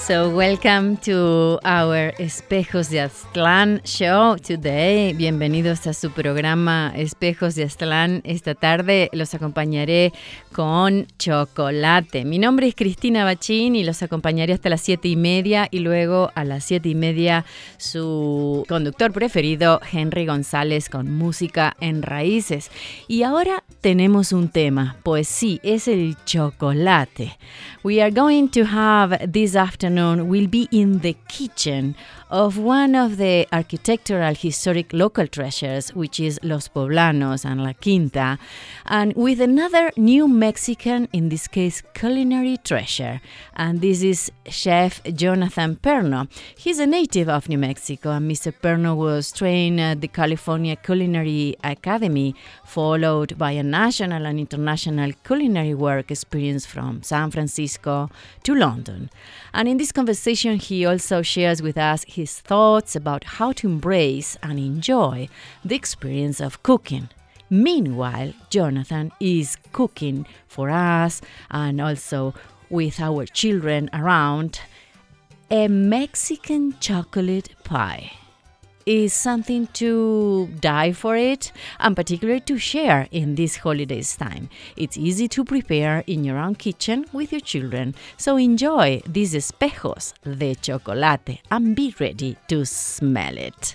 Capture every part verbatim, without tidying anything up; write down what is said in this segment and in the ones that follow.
So welcome to our Espejos de Aztlán show today. Bienvenidos a su programa Espejos de Aztlán. Esta tarde los acompañaré con chocolate. Mi nombre es Cristina Bachín y los acompañaré hasta las siete y media y luego a las siete y media su conductor preferido, Henry González, con música en raíces. Y ahora tenemos un tema, pues sí, es el chocolate. We are going to have this afternoon, we'll be in the kitchen of one of the architectural historic local treasures, which is Los Poblanos and La Quinta, and with another new Mexican, in this case, culinary treasure. And this is Chef Jonathan Perno. He's a native of New Mexico, and Mister Perno was trained at the California Culinary Academy, followed by a national and international culinary work experience from San Francisco to London. And in this conversation, he also shares with us his thoughts about how to embrace and enjoy the experience of cooking. Meanwhile, Jonathan is cooking for us and also with our children around a Mexican chocolate pie. Is something to die for it, and particularly to share in this holidays time. It's easy to prepare in your own kitchen with your children, so enjoy these espejos de chocolate and be ready to smell it.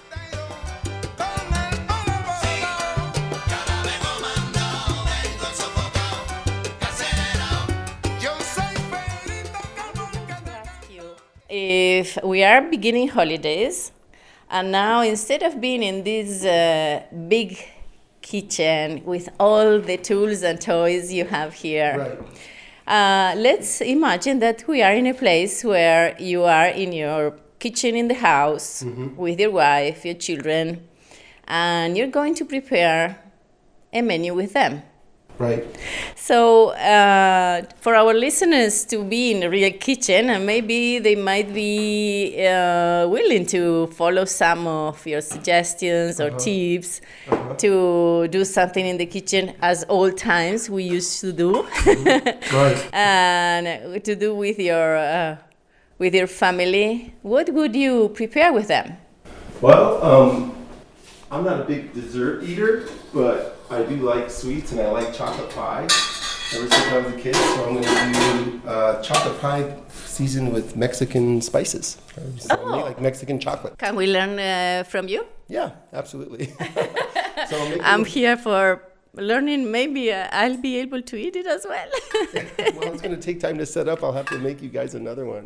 If we are beginning holidays, and now, instead of being in this uh, big kitchen with all the tools and toys you have here, right. uh, let's imagine that we are in a place where you are in your kitchen in the house mm-hmm. with your wife, your children, and you're going to prepare a menu with them. Right. So uh, for our listeners to be in a real kitchen, and maybe they might be uh, willing to follow some of your suggestions or uh-huh. tips uh-huh. to do something in the kitchen as old times we used to do. Mm-hmm. Right. And to do with your uh, with your family. What would you prepare with them? Well, um, I'm not a big dessert eater, but I do like sweets and I like chocolate pie ever since I was a kid. So I'm going to do uh, chocolate pie seasoned with Mexican spices. So oh. I like Mexican chocolate. Can we learn uh, from you? Yeah, absolutely. so I'm here for learning. Maybe uh, I'll be able to eat it as well. Well, it's going to take time to set up. I'll have to make you guys another one.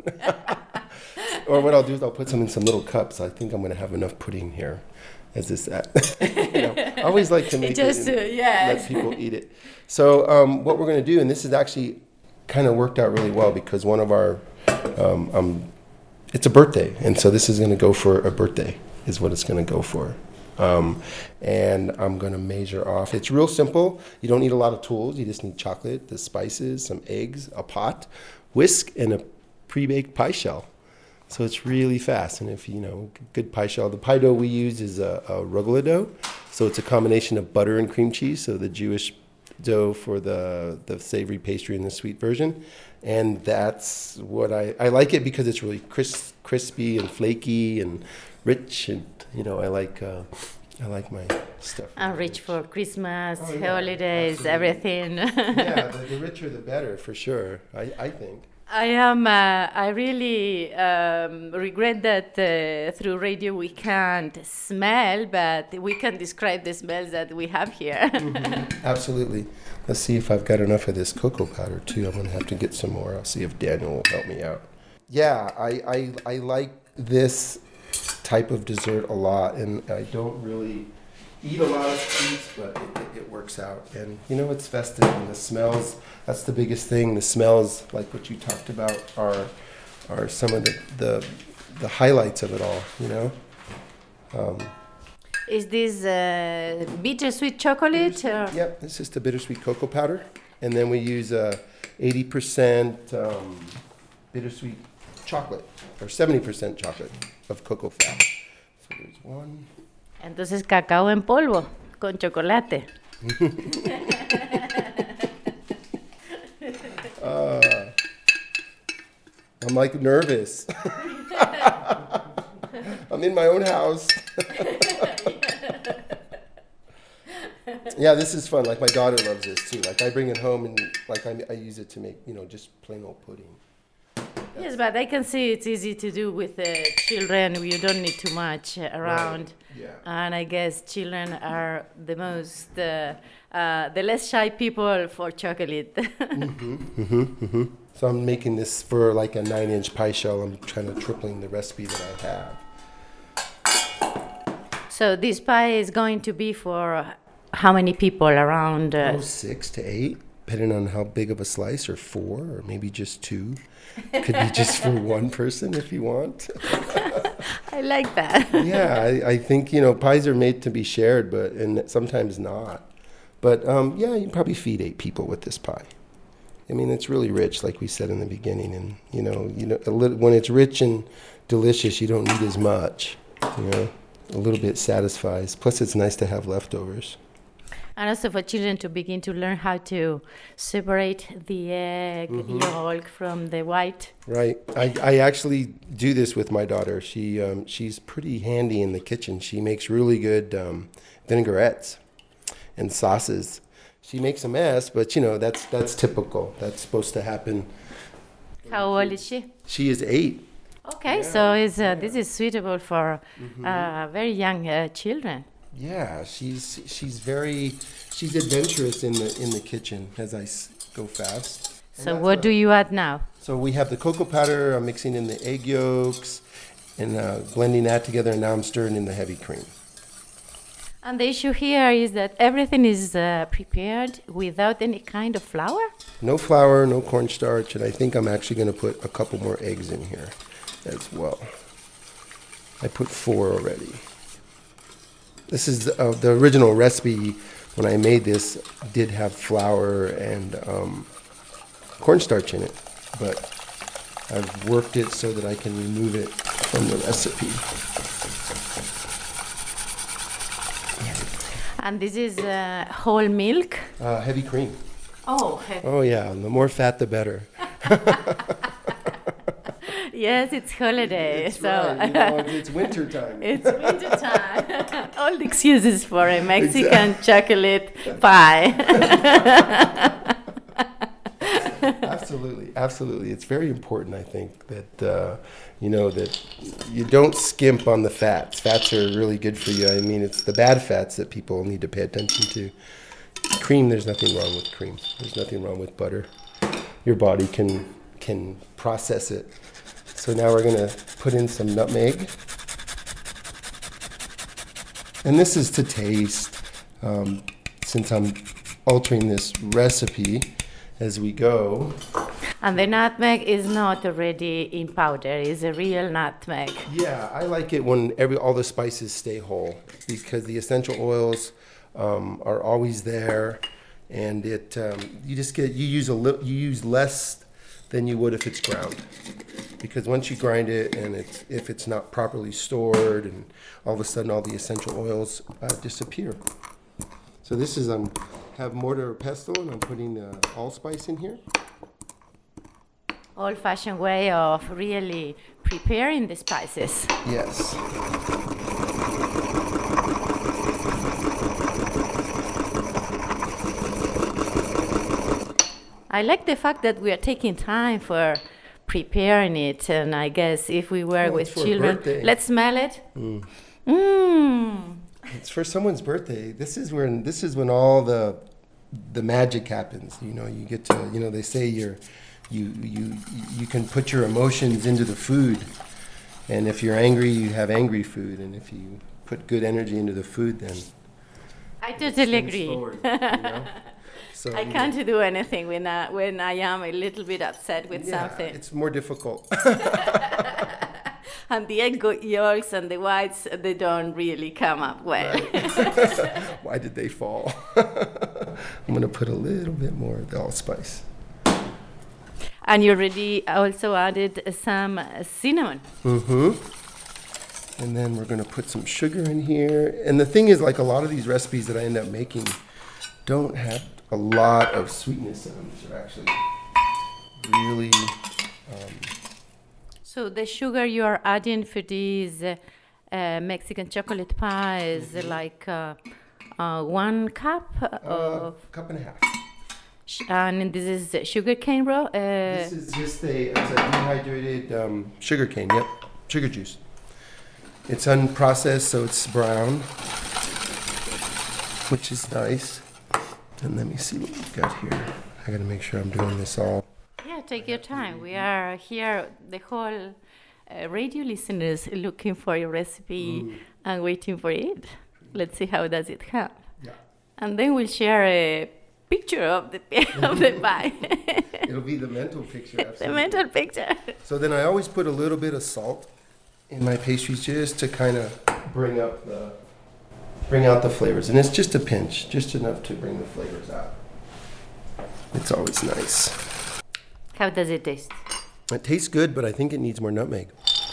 Or what I'll do is I'll put some in some little cups. I think I'm going to have enough pudding here. As this, uh, you know, I always like to make Just, it and uh, yes. let people eat it. So um, what we're going to do, and this is actually kind of worked out really well because one of our, um, um, it's a birthday, and so this is going to go for a birthday, is what it's going to go for. Um, and I'm going to measure off. It's real simple. You don't need a lot of tools. You just need chocolate, the spices, some eggs, a pot, whisk, and a pre-baked pie shell. So it's really fast, and if you know, good pie shell. The pie dough we use is a, a rugelach dough, so it's a combination of butter and cream cheese. So the Jewish dough for the the savory pastry and the sweet version, and that's what I I like it because it's really crisp, crispy and flaky and rich, and you know I like uh, I like my stuff. And rich for Christmas, oh, yeah, holidays, absolutely. everything. Yeah, the, the richer the better for sure. I I think. I am. Uh, I really um, regret that uh, through radio we can't smell, but we can describe the smells that we have here. Mm-hmm. Absolutely. Let's see if I've got enough of this cocoa powder too. I'm going to have to get some more. I'll see if Daniel will help me out. Yeah, I, I I like this type of dessert a lot, and I don't really eat a lot of sweets, but it, it, it works out. And you know, it's festive, and the smells, that's the biggest thing. The smells, like what you talked about, are are some of the the, the highlights of it all, you know? Um, Is this uh, bittersweet chocolate? Bittersweet, yep, it's just a bittersweet cocoa powder. And then we use uh, eighty percent um, bittersweet chocolate, or seventy percent chocolate of cocoa fat. So there's one. Entonces cacao en polvo con chocolate. uh, I'm like nervous. I'm in my own house. Yeah, this is fun. Like my daughter loves this too. Like I bring it home and like I, I use it to make, you know, just plain old pudding. That's yes, but I can see it's easy to do with uh, children. You don't need too much uh, around. Right. Yeah. And I guess children are the most, uh, uh, the less shy people for chocolate. mm-hmm, mm-hmm, mm-hmm. So I'm making this for like a nine inch pie shell. I'm kind of tripling the recipe that I have. So this pie is going to be for how many people around? Uh, oh, six to eight, depending on how big of a slice, or four, or maybe just two. Could be just for one person if you want. I like that. Yeah, I, I think, you know, pies are made to be shared, but and sometimes not. But um, yeah, you can probably feed eight people with this pie. I mean, it's really rich, like we said in the beginning, and you know, you know, a little, when it's rich and delicious, you don't need as much. You know, a little bit satisfies. Plus, it's nice to have leftovers. And also for children to begin to learn how to separate the egg mm-hmm. yolk from the white. Right. I, I actually do this with my daughter. She um, she's pretty handy in the kitchen. She makes really good um, vinaigrettes and sauces. She makes a mess, but you know, that's that's typical. That's supposed to happen. How old is she? She is eight. Okay, yeah. so it's, uh, yeah. this is suitable for mm-hmm. uh, very young uh, children. Yeah, she's she's very she's adventurous in the in the kitchen as I s- go fast. So what do you add now? So we have the cocoa powder. I'm mixing in the egg yolks and uh, blending that together, and now I'm stirring in the heavy cream. And the issue here is that everything is uh, prepared without any kind of flour? No flour, no cornstarch, and I think I'm actually going to put a couple more eggs in here as well. I put four already. This is the, uh, the original recipe. When I made this, did have flour and um, cornstarch in it, but I've worked it so that I can remove it from the recipe. And this is uh, whole milk? Uh, heavy cream. Oh, heavy. Oh yeah, the more fat the better. Yes, it's holiday. It's so right. You know, it's winter time. It's winter time. All the excuses for a Mexican exactly. chocolate pie. Absolutely, absolutely. It's very important, I think, that uh, you know that you don't skimp on the fats. Fats are really good for you. I mean, it's the bad fats that people need to pay attention to. Cream, there's nothing wrong with cream. There's nothing wrong with butter. Your body can can process it. So now we're going to put in some nutmeg. And this is to taste. Um, since I'm altering this recipe as we go. And the nutmeg is not already in powder, it's a real nutmeg. Yeah, I like it when every all the spices stay whole, because the essential oils um, are always there, and it um, you just get you use a li- you use less than you would if it's ground, because once you grind it and it's if it's not properly stored, and all of a sudden all the essential oils uh, disappear. So this is um have mortar or pestle, and I'm putting uh, allspice in here. Old-fashioned way of really preparing the spices. Yes. I like the fact that we are taking time for preparing it, and I guess if we were oh, with children, let's smell it. Mm. Mmm. It's for someone's birthday. This is when this is when all the the magic happens. You know, you get to you know they say you're. You, you you can put your emotions into the food, and if you're angry, you have angry food, and if you put good energy into the food, then I totally agree. Forward, you know? So, I can't know. do anything when I, when I am a little bit upset with yeah, something. It's more difficult. And the egg yolks and the whites, they don't really come up well. Right. Why did they fall? I'm going to put a little bit more of the allspice. And you already also added some cinnamon. Mm-hmm. And then we're going to put some sugar in here. And the thing is, like a lot of these recipes that I end up making don't have a lot of sweetness in them. They're actually really um, So the sugar you are adding for this uh, uh, Mexican chocolate pie is mm-hmm. like uh, uh, one cup uh, of... cup and a half. And this is sugar cane raw? Uh, this is just a, it's a dehydrated um, sugar cane, yep, sugar juice. It's unprocessed, so it's brown, which is nice. And let me see what we've got here. I gotta make sure I'm doing this all. Yeah, take your time. We are here, the whole uh, radio listeners looking for your recipe mm. and waiting for it. Let's see how does it come. Yeah. And then we'll share a picture of the of the pie. It'll be the mental picture. Absolutely. The mental picture. So then I always put a little bit of salt in my pastries just to kind of bring up the bring out the flavors, and it's just a pinch, just enough to bring the flavors out. It's always nice. How does it taste? It tastes good, but I think it needs more nutmeg.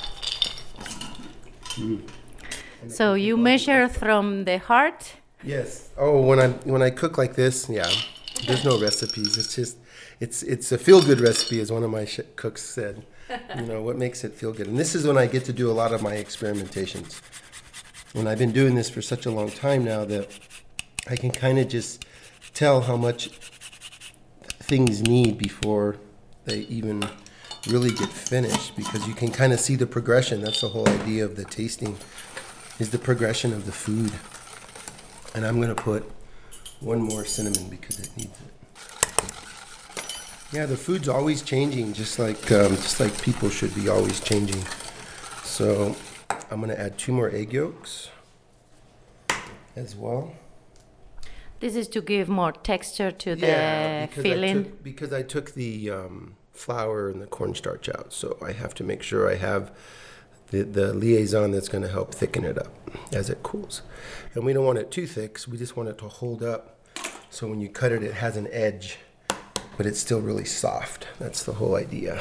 Mm. So you measure from the heart? Yes. Oh, when I when I cook like this, yeah. There's no recipes. It's just it's it's a feel good recipe, as one of my sh- cooks said. You know what makes it feel good, and this is when I get to do a lot of my experimentations. And I've been doing this for such a long time now that I can kind of just tell how much things need before they even really get finished, because you can kind of see the progression. That's the whole idea of the tasting, is the progression of the food. And I'm going to put one more cinnamon because it needs it. Yeah, the food's always changing, just like um, just like people should be always changing. So I'm going to add two more egg yolks as well. This is to give more texture to yeah, the filling. I took, because I took the um, flour and the cornstarch out, so I have to make sure I have the, the liaison that's going to help thicken it up as it cools. And we don't want it too thick, so we just want it to hold up, so when you cut it, it has an edge, but it's still really soft. That's the whole idea.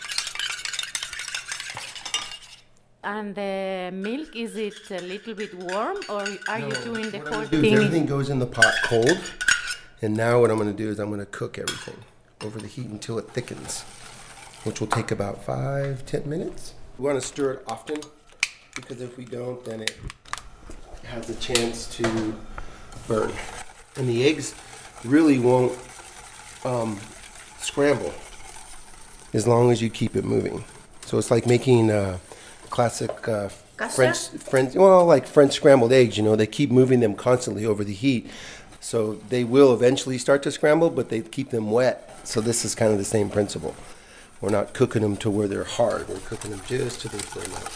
And the milk, is it a little bit warm, or are no, you doing the what whole I'm gonna do thing? Is everything goes in the pot cold, and now what I'm going to do is I'm going to cook everything over the heat until it thickens, which will take about five, ten minutes. We want to stir it often, because if we don't, then it has a chance to burn. And the eggs really won't um, scramble as long as you keep it moving. So it's like making uh, classic uh, French, French, well, like French scrambled eggs. You know, they keep moving them constantly over the heat, so they will eventually start to scramble, but they keep them wet. So this is kind of the same principle. We're not cooking them to where they're hard. We're cooking them just to they firm up.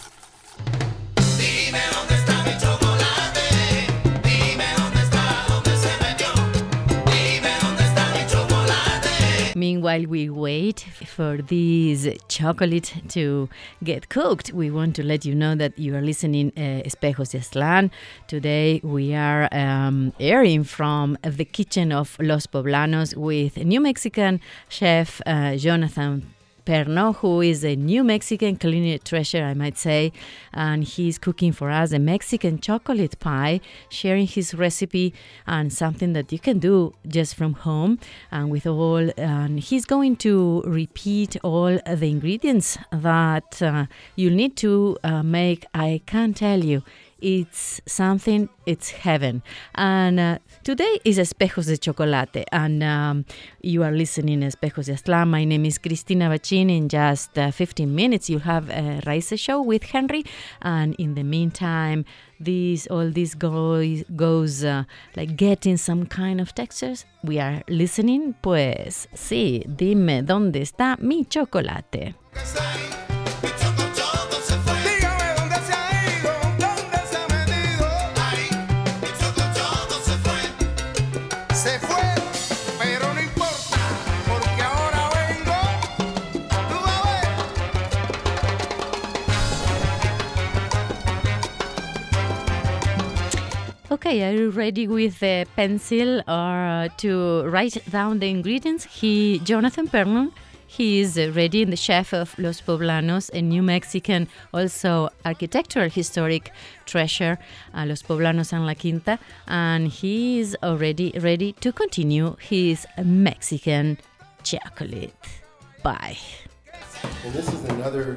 Meanwhile, we wait for this chocolate to get cooked. We want to let you know that you are listening uh, Espejos de Aztlán. Today we are um, airing from the kitchen of Los Poblanos with New Mexican chef uh, Jonathan Perno, who is a New Mexican culinary treasure, I might say, and he's cooking for us a Mexican chocolate pie, sharing his recipe and something that you can do just from home and with all. And he's going to repeat all the ingredients that uh, you need to uh, make. I can't tell you. It's something, it's heaven. And uh, today is Espejos de Chocolate, and um, you are listening to Espejos de Aztlán. My name is Cristina Bachin. In just uh, fifteen minutes, you'll have a Raíces show with Henry, and in the meantime, this all this goes, goes uh, like getting some kind of textures. We are listening, pues sí, dime dónde está mi chocolate. Okay, are you ready with a pencil or uh, to write down the ingredients? He, Jonathan Pernon, he is uh, ready, the chef of Los Poblanos, a New Mexican, also architectural historic treasure, uh, Los Poblanos and La Quinta, and he is already ready to continue his Mexican chocolate pie. And this is another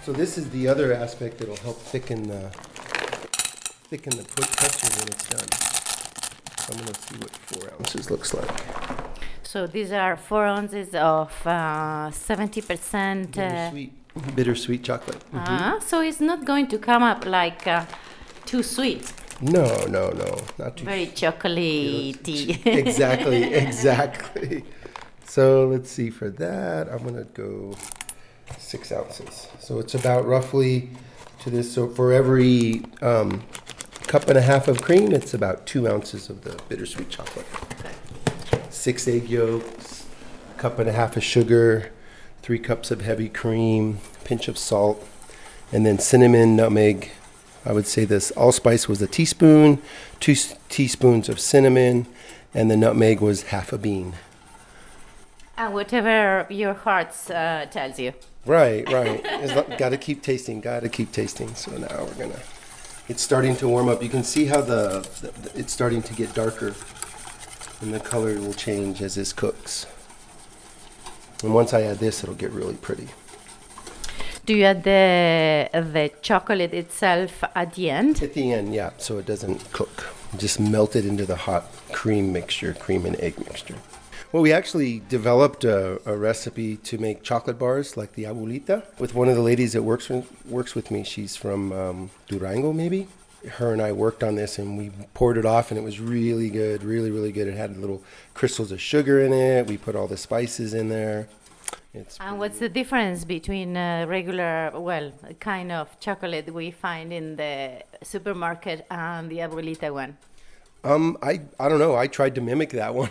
So this is the other aspect that'll help thicken the thicken the pretzel when it's done. So I'm gonna see what four ounces looks like. So these are four ounces of uh, seventy percent bittersweet, uh, bittersweet chocolate. Mm-hmm. Uh, so it's not going to come up like uh, too sweet. No, no, no, not too. Very chocolatey. Exactly, exactly. So let's see. For that, I'm gonna go six ounces. So it's about roughly to this. So for every um, cup and a half of cream, it's about two ounces of the bittersweet chocolate. Six egg yolks, a cup and a half of sugar, three cups of heavy cream, pinch of salt, and then cinnamon, nutmeg. I would say this allspice was a teaspoon, two s- teaspoons of cinnamon, and the nutmeg was half a bean. And whatever your heart uh, tells you. Right, right. Got to keep tasting, got to keep tasting. So now we're going to, it's starting to warm up. You can see how the, the it's starting to get darker. And the color will change as this cooks. And once I add this, it'll get really pretty. Do you add the the chocolate itself at the end? At the end, yeah, so it doesn't cook. Just melt it into the hot cream mixture, cream and egg mixture. Well, we actually developed a, a recipe to make chocolate bars like the abuelita with one of the ladies that works with, works with me. She's from um, Durango, maybe. Her and I worked on this, and we poured it off, and it was really good, really, really good. It had little crystals of sugar in it. We put all the spices in there. It's and what's the difference between uh, regular, well, kind of chocolate we find in the supermarket and the abuelita one? Um, I I don't know. I tried to mimic that one.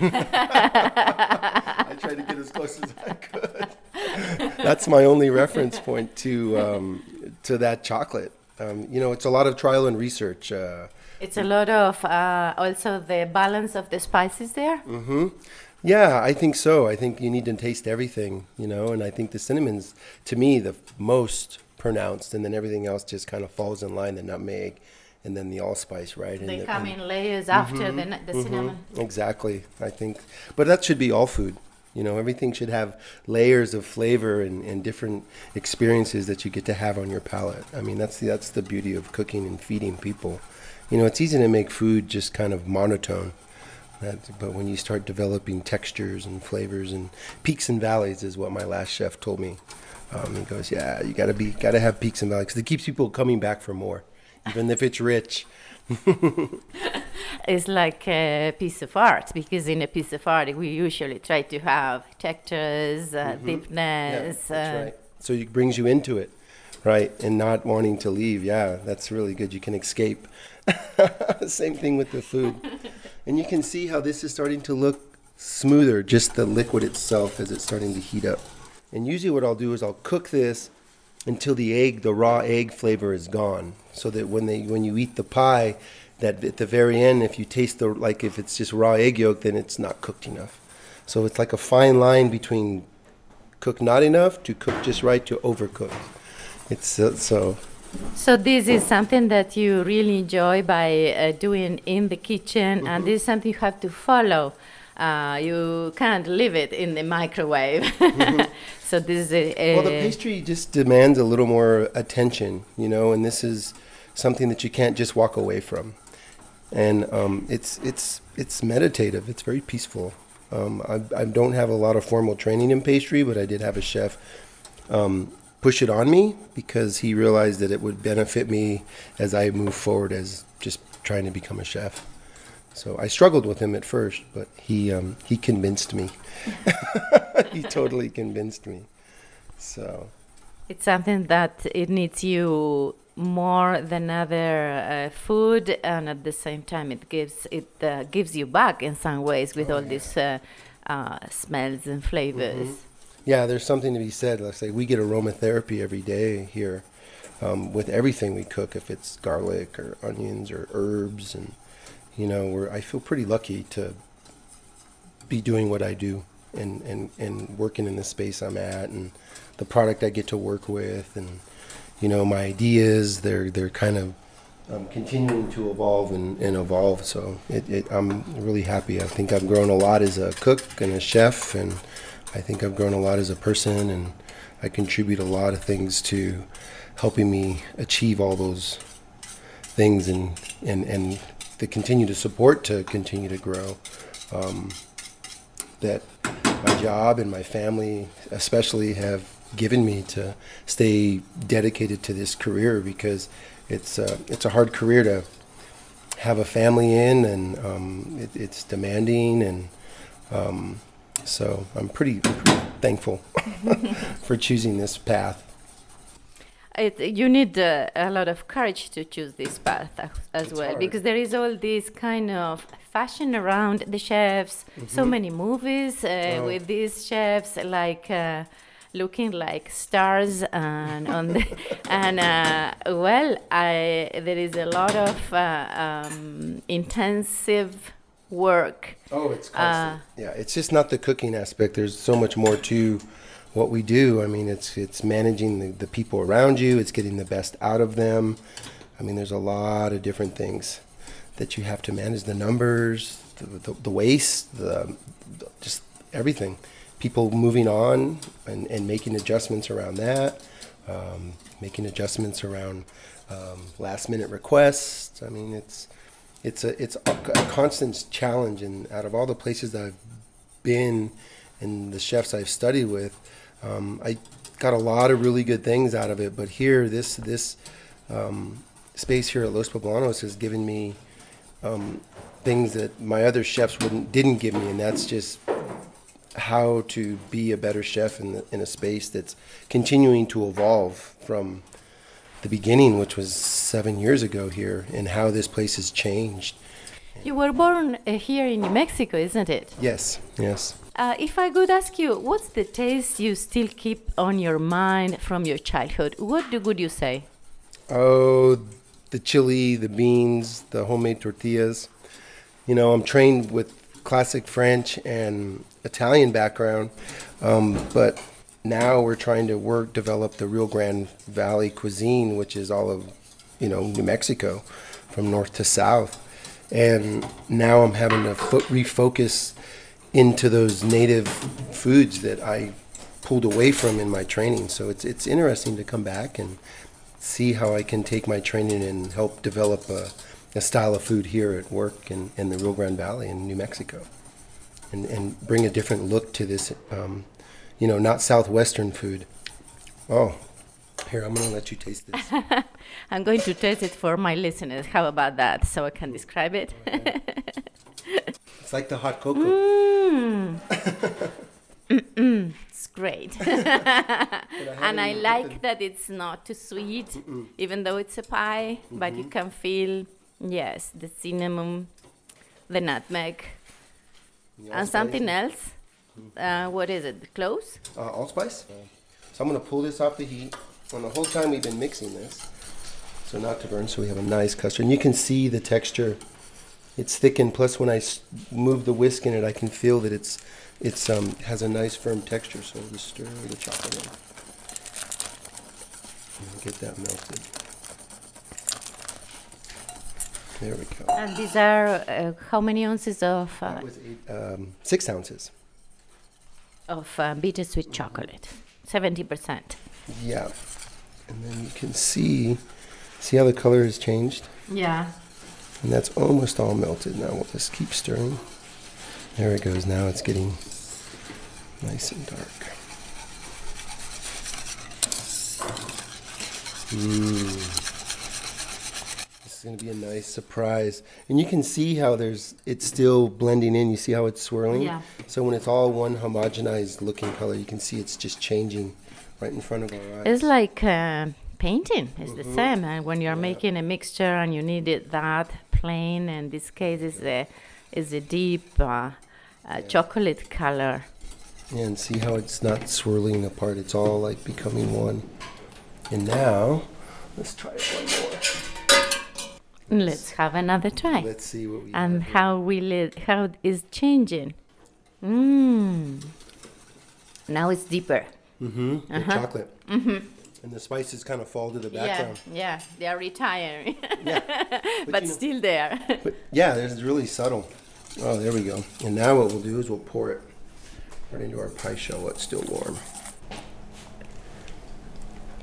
I tried to get as close as I could. That's my only reference point to um, to that chocolate. Um, you know, it's a lot of trial and research. Uh, it's a lot of uh, also the balance of the spices there. Mm-hmm. Yeah, I think so. I think you need to taste everything, you know, and I think the cinnamon's, to me, the most pronounced, and then everything else just kind of falls in line, the nutmeg, and then the allspice, right? They and come the, in layers after mm-hmm, the, the mm-hmm, cinnamon. Exactly, I think. But that should be all food. You know, everything should have layers of flavor and, and different experiences that you get to have on your palate. I mean, that's the, that's the beauty of cooking and feeding people. You know, it's easy to make food just kind of monotone. That, but when you start developing textures and flavors and peaks and valleys is what my last chef told me. Um, he goes, yeah, you gotta be, gotta have peaks and valleys because it keeps people coming back for more, even if it's rich. It's like a piece of art, because in a piece of art we usually try to have textures, uh, mm-hmm. deepness. Yeah, that's uh, right. So it brings you into it, right, and not wanting to leave. Yeah, that's really good. You can escape. Same thing with the food. And you can see how this is starting to look smoother, just the liquid itself as it's starting to heat up. And usually what I'll do is I'll cook this until the egg, the raw egg flavor is gone, so that when they when you eat the pie, that at the very end, if you taste the, like if it's just raw egg yolk, then it's not cooked enough. So it's like a fine line between cooked not enough to cook just right to overcooked. It's uh, so. So this is something that you really enjoy by uh, doing in the kitchen, mm-hmm. and this is something you have to follow. Uh, you can't leave it in the microwave. Mm-hmm. So this is a, a well, the pastry just demands a little more attention, you know, and this is something that you can't just walk away from. And um, it's it's it's meditative. It's very peaceful. Um, I, I don't have a lot of formal training in pastry, but I did have a chef um, push it on me because he realized that it would benefit me as I move forward as just trying to become a chef. So I struggled with him at first, but he um, he convinced me. He totally convinced me. So it's something that it needs you more than other uh, food, and at the same time it gives it uh, gives you back in some ways with oh, all yeah. these uh, uh, smells and flavors. Mm-hmm. Yeah, there's something to be said. Let's say we get aromatherapy every day here um, with everything we cook, if it's garlic or onions or herbs, and you know, we're I feel pretty lucky to be doing what I do and, and, and working in the space I'm at, and the product I get to work with, and you know, my ideas, they're they're kind of um, continuing to evolve and, and evolve. So it, it, I'm really happy. I think I've grown a lot as a cook and a chef, and I think I've grown a lot as a person, and I contribute a lot of things to helping me achieve all those things and and and to continue to support to continue to grow. Um, that my job and my family especially have given me to stay dedicated to this career, because it's uh, it's a hard career to have a family in, and um, it, it's demanding, and um, so I'm pretty, pretty thankful for choosing this path. It, you need uh, a lot of courage to choose this path as, as well, hard. Because there is all this kind of fashion around the chefs. Mm-hmm. So many movies uh, oh. with these chefs, like uh, looking like stars, and on the and uh, well, I there is a lot of uh, um, intensive work. Oh, it's constant. Uh, yeah, it's just not the cooking aspect. There's so much more to what we do. I mean, it's it's managing the, the people around you. It's getting the best out of them. I mean, there's a lot of different things that you have to manage. The numbers, the the, the waste, the, the just everything. People moving on and, and making adjustments around that, um, making adjustments around um, last minute requests. I mean, it's it's a it's a, a constant challenge. And out of all the places that I've been and the chefs I've studied with, um, I got a lot of really good things out of it. But here, this this um, space here at Los Poblanos has given me um, things that my other chefs wouldn't didn't give me, and that's just how to be a better chef in the, in a space that's continuing to evolve from the beginning, which was seven years ago here, and how this place has changed. You were born uh, here in New Mexico, isn't it? Yes, yes. Uh, if I could ask you, what's the taste you still keep on your mind from your childhood? What do, would you say? Oh, the chili, the beans, the homemade tortillas. You know, I'm trained with classic French and Italian background, um, but now we're trying to work, develop the Rio Grande Valley cuisine, which is all of, you know, New Mexico from north to south. And now I'm having to fo- refocus into those native foods that I pulled away from in my training. So it's it's interesting to come back and see how I can take my training and help develop a, a style of food here at work in, in the Rio Grande Valley in New Mexico, and, and bring a different look to this, um, you know, not Southwestern food. Oh, here, I'm going to let you taste this. I'm going to taste it for my listeners. How about that? So I can describe it. It's like the hot cocoa. Mm. Mm-mm. It's great. I and I like that it's not too sweet, Mm-mm. even though it's a pie, mm-hmm. but you can feel, yes, the cinnamon, the nutmeg, the and something else. Uh, what is it? The cloves? Uh, allspice. Uh, so I'm going to pull this off the heat. And the whole time we've been mixing this, so not to burn, so we have a nice custard. And you can see the texture. It's thickened. Plus, when I s- move the whisk in it, I can feel that it's it's um has a nice firm texture. So we stir the chocolate in. And get that melted. There we go. And these are uh, how many ounces of? Uh, that was eight, um, six ounces. Of uh, bittersweet chocolate, seventy percent. Yeah. And then you can see, see how the color has changed? Yeah. And that's almost all melted. Now we'll just keep stirring. There it goes. Now it's getting nice and dark. Mmm. This is going to be a nice surprise. And you can see how there's it's still blending in. You see how it's swirling? Yeah. So when it's all one homogenized looking color, you can see it's just changing right in front of our eyes. It's like uh, painting. It's mm-hmm. the same. And when you're yeah. making a mixture and you need it that plain, in this case is a is a deep uh, uh, yeah. chocolate color. Yeah, and see how it's not swirling apart. It's all like becoming one. And now, let's try it one more. Let's have another try. Let's see what we and have how will it how is changing. Mmm. Now it's deeper. Mm-hmm. The Uh-huh. chocolate. Mm-hmm. And the spices kind of fall to the background. Yeah, yeah, they are retiring. Yeah. But, But you know- still there. But yeah, it's really subtle. Oh, there we go. And now what we'll do is we'll pour it right into our pie shell while it's still warm.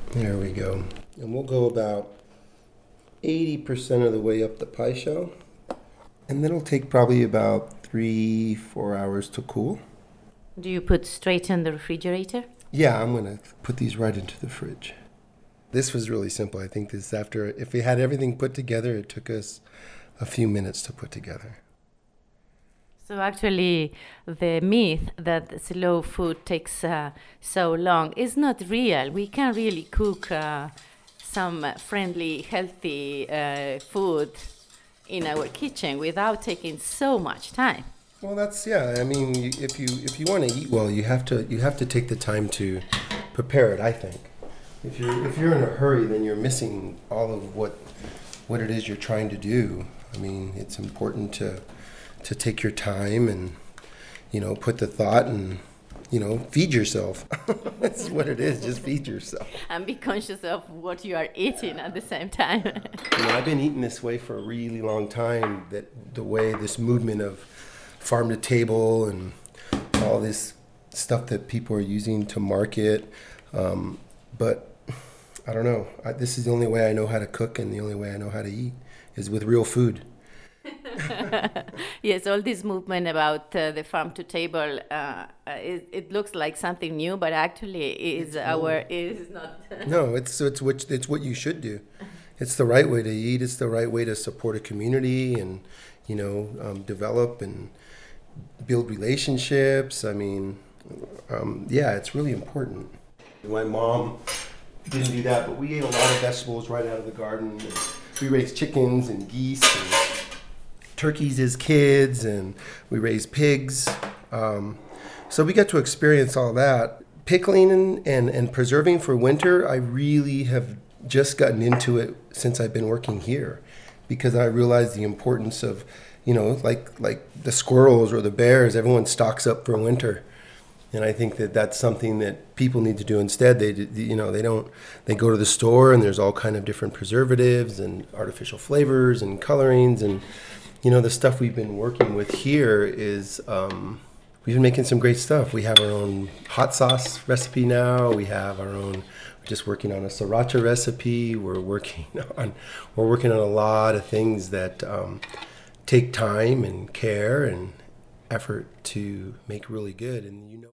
There we go. And we'll go about eighty percent of the way up the pie shell. And then it'll take probably about three, four hours to cool. Do you put straight in the refrigerator? Yeah, I'm going to put these right into the fridge. This was really simple. I think this after, if we had everything put together, it took us a few minutes to put together. So actually, the myth that slow food takes uh, so long is not real. We can really cook uh, some friendly, healthy uh, food in our kitchen without taking so much time. Well, that's yeah. I mean, you, if you if you want to eat well, you have to you have to take the time to prepare it. I think if you're if you're in a hurry, then you're missing all of what what it is you're trying to do. I mean, it's important to. to take your time and, you know, put the thought and, you know, feed yourself. That's what it is, just feed yourself. And be conscious of what you are eating at the same time. You know, I've been eating this way for a really long time, that the way this movement of farm to table and all this stuff that people are using to market. Um, but I don't know, I, this is the only way I know how to cook, and the only way I know how to eat is with real food. Yes, all this movement about uh, the farm to table, uh, uh, it, it looks like something new, but actually is our is not. No, it's it's what it's what you should do. It's the right way to eat. It's the right way to support a community and, you know, um, develop and build relationships. I mean, um, yeah, it's really important. My mom didn't do that, but we ate a lot of vegetables right out of the garden. We raised chickens and geese and turkeys as kids, and we raised pigs. Um, so we got to experience all that. Pickling and, and, and preserving for winter, I really have just gotten into it since I've been working here, because I realized the importance of, you know, like like the squirrels or the bears, everyone stocks up for winter. And I think that that's something that people need to do instead. They, you know, they don't, they go to the store and there's all kind of different preservatives and artificial flavors and colorings. And, you know, the stuff we've been working with here is, um, we've been making some great stuff. We have our own hot sauce recipe now. We have our own, we're just working on a sriracha recipe. We're working on, we're working on a lot of things that um, take time and care and effort to make really good. And, you know,